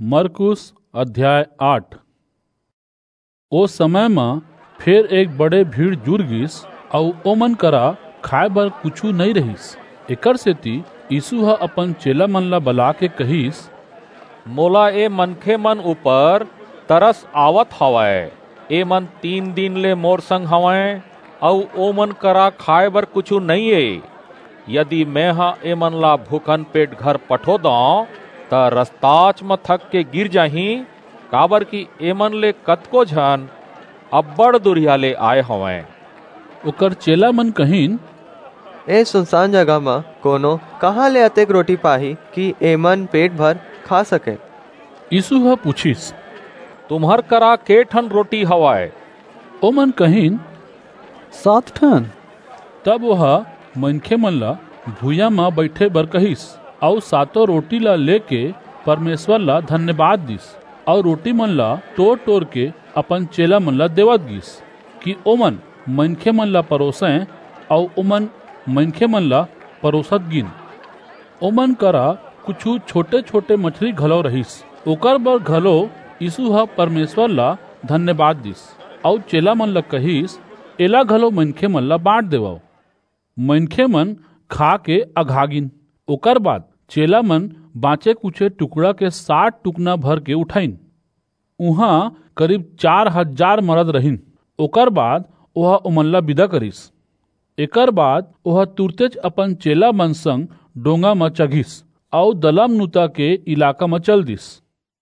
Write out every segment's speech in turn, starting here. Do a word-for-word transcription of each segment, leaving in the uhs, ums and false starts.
मरकुस अध्याय आठ। ओ समय में फिर एक बड़े भीड़ जुड़ गिस और ओमन करा खाए बर कुछू नहीं रहीस। एकर सेती यीशु ह अपन चेला मन ला बला के कहिस, मोला ए मनखे मन ऊपर तरस आवत हवय। ए मन तीन दिन ले मोर संग हवय और ओ मन करा खाए बर कुछू नहीं है। यदि मैं हा ए मन ला भूखन पेट घर पठो दो त रस्ताच में थक के गिर जाही, काबर की ए मन ले कतको झन अब्बड़ दुरिया ले आए हवय। ओकर चेला मन कहिन, ए सुनसान जगह में कोनो कहाँ ले अतेक रोटी पाही कि एमन पेट भर खा सके। यीशु ह पूछिस, तुम्हर करा के ठन रोटी हवाय? ओमन कहिन, सात ठन। तब वह मनखे मन ला भूया में बैठे बर कहिस और सातों रोटी ला लेके परमेश्वर ला धन्यवाद दिस और रोटी मन ला तोड़ तोड़ के अपन चेला मन ला देवत गिस कि ओमन मनखे मन ला परोसें और ओमन मनखे मन ला परोसत गिन। ओमन करा कुछू छोटे छोटे मछली घलो रहीस। ओकर बर घलो यीशु ह परमेश्वर ला धन्यवाद दिस और चेला मन ला कहिस, एला घलो मनखे मन ला बांट देवो। मनखे मन खा के अघागिन। ओकर बाद चेला मन बाँचे कुछे टुकड़ा के साठ टुकना भर के उठाइन। उहाँ करीब चार हजार मरद रहिन। ओकर बाद वह उमन ला विदा करिस। एकर बाद वह तुरतेज अपन चेला मन संग डोंगा में चघिस और दलमनुता के इलाका में चल दिस।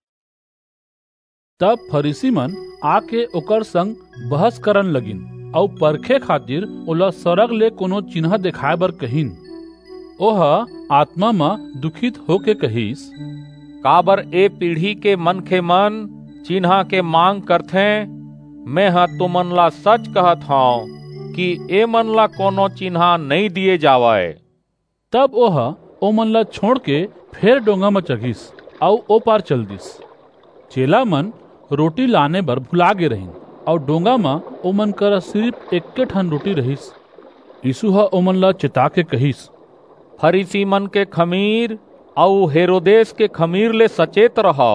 तब फरीसी मन आके ओकर संग बहस करन लगिन और परखे खातिर ओला सरग ले कोनो चिन्ह दिखाए बर कहिन। ओह आत्मा में दुखित होके कहिस, काबर ए पीढ़ी के मनखे मन चिन्ह के मांग करथे। मैं हा तुमन ला सच कहत हूँ कि ए मन ला कोनो चिन्ह नहीं दिए जावे। तब ओह ओमन ला छोड़ के फिर डोंगा में चघिस और ओ पार चल दिस। चेला मन रोटी लाने बर भुला गे रहिन और डोंगा में ओमन कर सिर्फ एक ठन रोटी रहीस। यीशु ह ओमन ला चिता के कहिस, फरीसी मन के खमीर और हेरोदेस के खमीर ले सचेत रहो।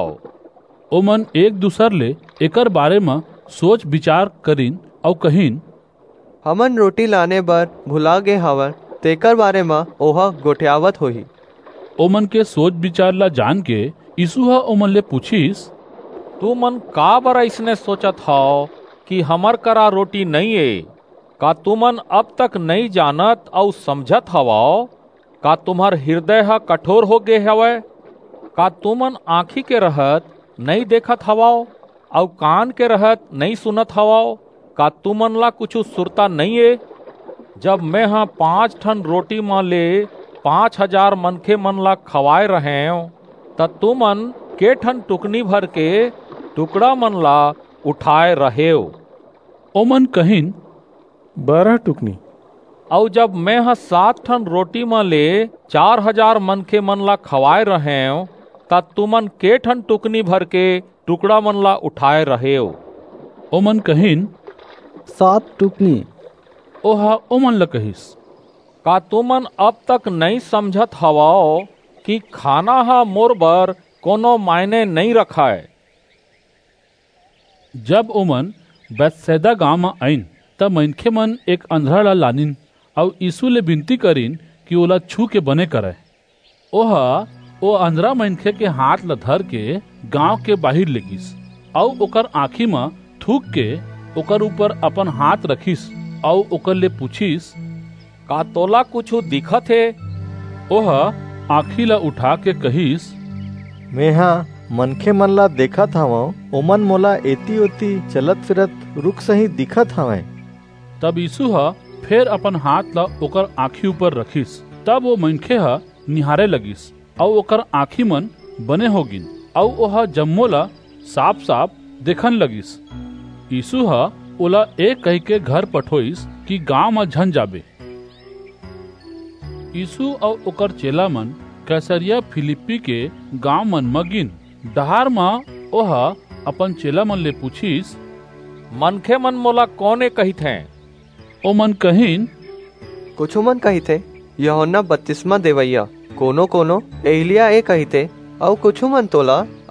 ओमन एक दूसर ले एकर बारे में सोच विचार करिन और कहिन, हमन रोटी लाने बर भुला गे हवन, तेकर बारे में ओहा गोठियावत होही। ओमन के सोच विचार ला जान के यीशु ह ओमन ले पूछिस, तू मन का बर ऐसने सोचत हो कि हमर करा रोटी नहीं है? का तुमन अब तक नहीं जानत और समझत हवो? का तुम्हार हृदय हा कठोर हो गए हवय? का तुमन आँखी के रहत नहीं देखत हवो और कान के रहत नहीं सुनत हवो? का तुमन ला कुछ सुरता नहीं है? जब मैं हाँ पाँच ठन रोटी में ले पाँच हजार मनखे मन ला खवाए रहे त तुमन के ठन टुकनी भर के टुकड़ा मन ला उठाए रहे हो? ओमन कहिन, बारह टुकनी। और जब मैं हा सात ठन रोटी में ले चार हजार मनखे मन ला खवाए रहे हो त तुमन के ठन टुकनी भर के टुकड़ा मन ला उठाए रहे हो? ओमन कहिन, सात टुकनी। ओहा ओमन ला कहिस, का तुमन अब तक नहीं समझत हवो कि खाना हा मोर बर कोनो मायने नहीं रखा है। जब ओमन बैतसैदा गांव में आइन तब मनखे मन एक अंधड़ा ला लानिन और यीशु ले विनती करिन कि ओला छू के बने करे। ओहा ओ अंधड़ा मनखे के हाथ ला धर के गांव के बाहर ले गिस और ओकर आँखी में थूक के ओकर ऊपर अपन हाथ रखिस और ओकर ले पूछिस, का तोला कुछ दिखत है? ओहा आँखी ला उठा के कहिस, मेहा मनखे मन ला देखत हवं, ओमन मोला एती ओती चलत फिरत रुक सही दिखत हवय। तब यीशु ह फिर अपन हाथ ला ओकर आँखी ऊपर रखिस। तब वो मनखे ह निहारे लगिस और ओकर आँखी मन बने हो गिन और ओह जम्मो ला साफ साफ देखन लगिस। यीशु ह ओला एक कह के घर पठोइस कि गांव में झन जाबे। यीशु और ओकर चेला मन कैसरिया फिलिप्पी के गांव मन में गिन। डहार में ओह अपन चेला मन ले पूछिस, मनखे मन मोला कौने कहित हैं? ओमन कहिन, कुछ मन कहिथे यूहन्ना बपतिस्मा देवैया, कोनो कोनो एलिया ए कहिथे और कुछ मन तोला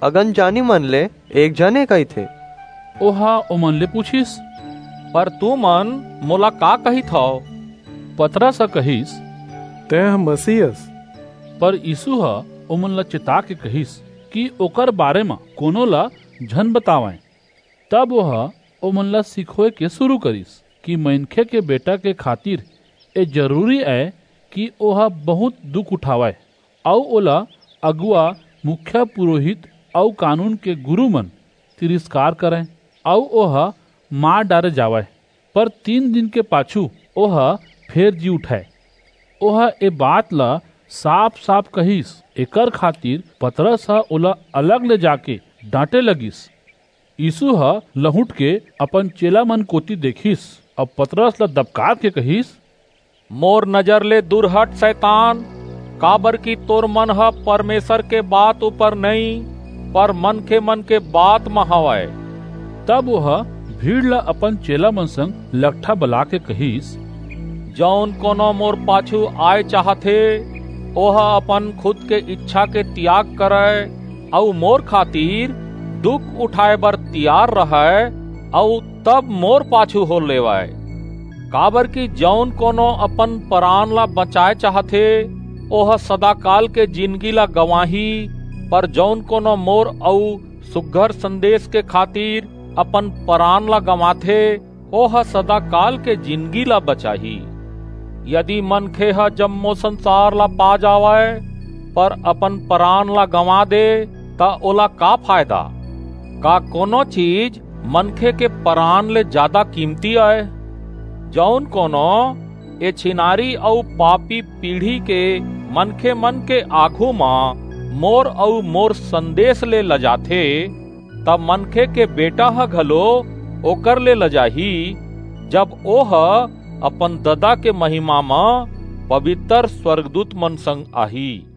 अगन जानी मन ले एक जने कही थे। ओहा ओमन ले पूछिस, पर तू मन मोला का कही था? पतरस कहिस, तह मसीहस। पर यीशु हा ओमन ला चिता के कहिस कि ओकर बारे में कोनो ला झन बतावें। तब वह ओमन ला सिखोए के शुरू करिस कि मनखे के बेटा के खातिर ए जरूरी है कि ओहा बहुत दुख उठावे और ओला अगुआ, मुख्य पुरोहित और कानून के गुरु मन तिरस्कार करें और ओहा मार डारे जावे, पर तीन दिन के पाछू ओहा फेर जी उठाए। ओहा ए बात ला साफ साफ कहिस। एकर खातिर पतरस हा ओला अलग ले जाके डांटे लगिस। यीशु हा लहुट के अपन चेला मन कोती देखिस और पतरस ला दबकार के कहिस, मोर नजर ले दूर हट शैतान, काबर की तोर मन ह परमेश्वर के बात ऊपर नहीं पर मन के मन के बात में हवाए। तब वह भीड़ ला अपन चेला मन संग लट्ठा बला के कहिस, जौन कोनो मोर पाछू आए चाहथे ओह अपन खुद के इच्छा के त्याग करे और मोर खातिर दुख उठाए बर तैयार रहे और तब मोर पाछू हो लेवाए। काबर की जौन कोनो अपन प्राण ला बचाए चाहथे ओह सदा काल के जिंदगी ला गवाही, पर जौन कोनो मोर औ सुघर संदेश के खातिर अपन प्राण ला गवाथे ओह सदा काल के जिंदगी ला बचाही। यदि मनखे ह जम्मो संसार ला पा जावे पर अपन प्राण ला गंवा दे ता ओला का फायदा? का कोनो चीज मनखे के प्राण ले ज्यादा कीमती है? जौन कोनो ए छिनारी और पापी पीढ़ी के मनखे मन के आँखों में मोर और मोर संदेश ले लजाथे तब मनखे के बेटा ह घलो ओकर ले लजाही, जब ओह अपन ददा के महिमा में पवित्र स्वर्गदूत मन संग आही।